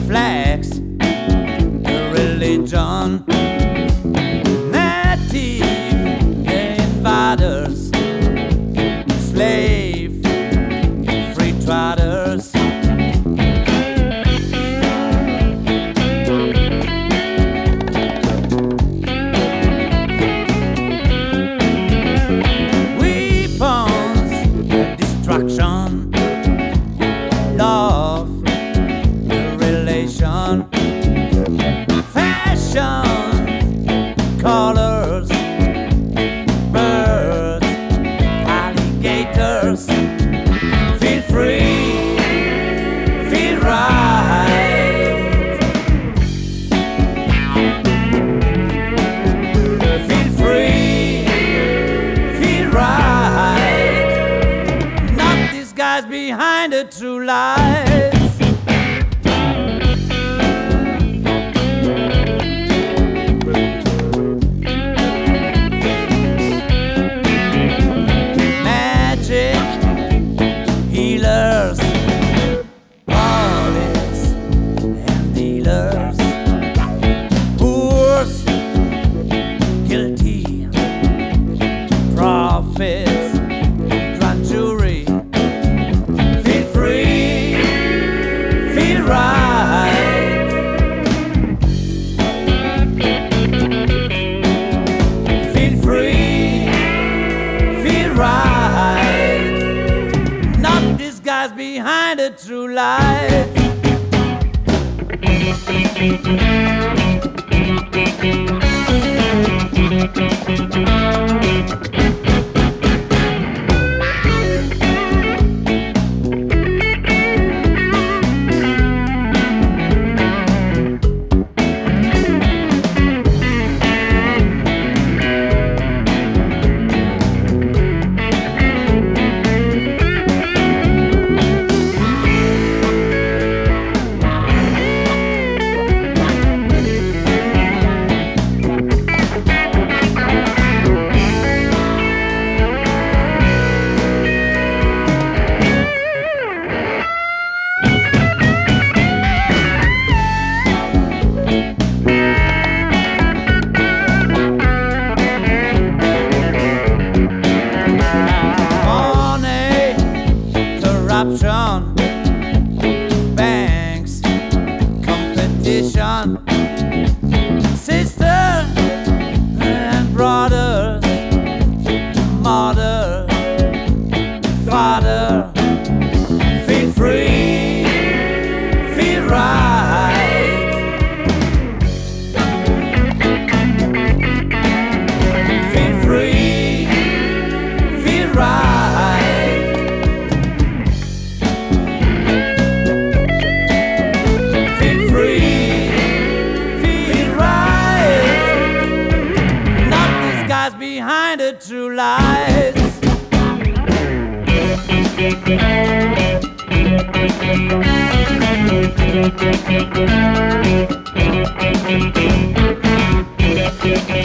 flags, the religion, native invaders, slave, free traders. Destruction, love, relation, fashion, colors, birds, alligators. Feel free, feel right. Feel free, feel right. Guys behind the true lights. Magic healers, artists and dealers, poors, guilty, prophets, grand jury. Guys behind the true lights. Corruption, banks, competition, sisters and brothers, mother, father. Feel free, feel right. Feel free, feel right. Behind the true lights.